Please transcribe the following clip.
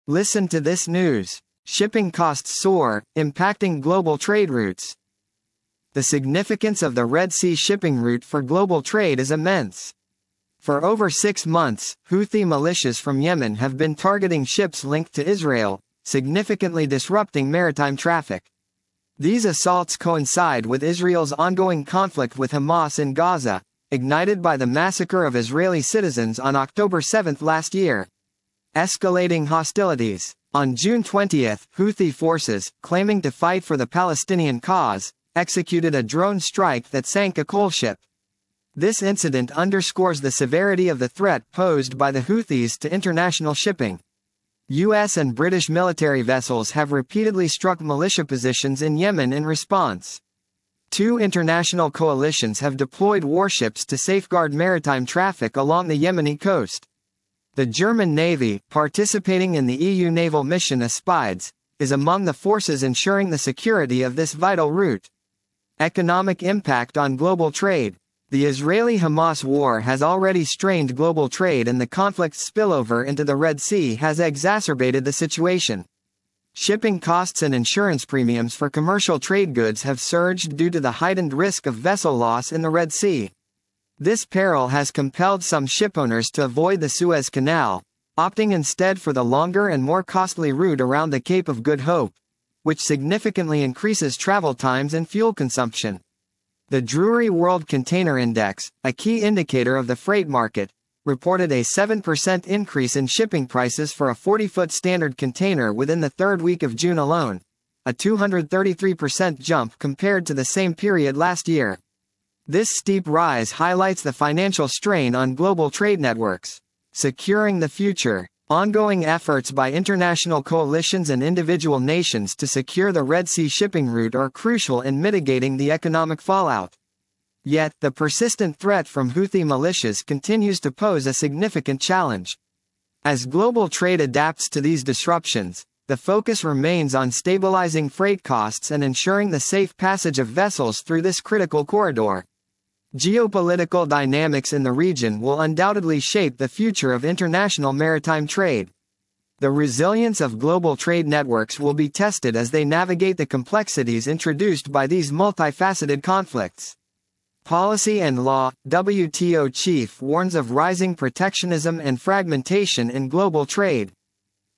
Listen to this news. Shipping costs soar, impacting global trade routes. The significance of the Red Sea shipping route for global trade is immense. For over 6 months, Houthi militias from Yemen have been targeting ships linked to Israel, significantly disrupting maritime traffic. These assaults coincide with Israel's ongoing conflict with Hamas in Gaza, ignited by the massacre of Israeli citizens on October 7 last year. Escalating hostilities. On June 20, Houthi forces, claiming to fight for the Palestinian cause, executed a drone strike that sank a coal ship. This incident underscores the severity of the threat posed by the Houthis to international shipping. U.S. and British military vessels have repeatedly struck militia positions in Yemen in response. 2 international coalitions have deployed warships to safeguard maritime traffic along the Yemeni coast. The German Navy, participating in the EU naval mission Aspides, is among the forces ensuring the security of this vital route. Economic impact on global trade. The Israeli-Hamas war has already strained global trade, and the conflict's spillover into the Red Sea has exacerbated the situation. Shipping costs and insurance premiums for commercial trade goods have surged due to the heightened risk of vessel loss in the Red Sea. This peril has compelled some shipowners to avoid the Suez Canal, opting instead for the longer and more costly route around the Cape of Good Hope, which significantly increases travel times and fuel consumption. The Drewry World Container Index, a key indicator of the freight market, reported a 7% increase in shipping prices for a 40-foot standard container within the third week of June alone, a 233% jump compared to the same period last year. This steep rise highlights the financial strain on global trade networks. Securing the future. Ongoing efforts by international coalitions and individual nations to secure the Red Sea shipping route are crucial in mitigating the economic fallout. Yet, the persistent threat from Houthi militias continues to pose a significant challenge. As global trade adapts to these disruptions, the focus remains on stabilizing freight costs and ensuring the safe passage of vessels through this critical corridor. Geopolitical dynamics in the region will undoubtedly shape the future of international maritime trade. The resilience of global trade networks will be tested as they navigate the complexities introduced by these multifaceted conflicts. Policy and law. WTO chief warns of rising protectionism and fragmentation in global trade.